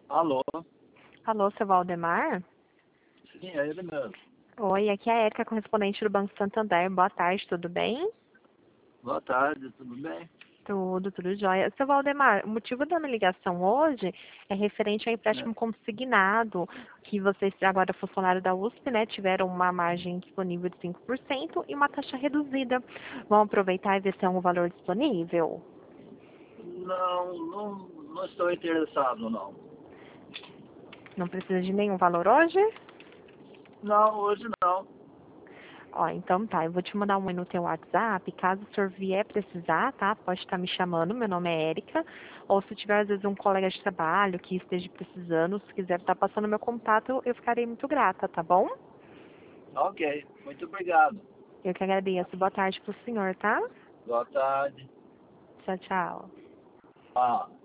Alô? Alô, seu Valdemar? Sim, é ele mesmo. Oi, aqui é a Érica, correspondente do Banco Santander. Boa tarde, tudo bem? Boa tarde, tudo bem? Tudo jóia. Seu Valdemar, o motivo da minha ligação hoje é referente ao É. empréstimo consignado, que vocês, agora funcionário da USP, né, tiveram uma margem disponível de 5% e uma taxa reduzida. Vão aproveitar e ver se tem algum valor disponível? Não estou interessado, não. Não precisa de nenhum valor hoje? Não, hoje não. Ó, então tá, eu vou te mandar um no teu WhatsApp, caso o senhor vier precisar, tá? Pode estar me chamando, meu nome é Érica, ou se tiver às vezes um colega de trabalho que esteja precisando, se quiser estar passando meu contato, eu ficarei muito grata, tá bom? Ok, muito obrigado. Eu que agradeço. Boa tarde pro senhor, tá? Boa tarde. Tchau, tchau. Ah.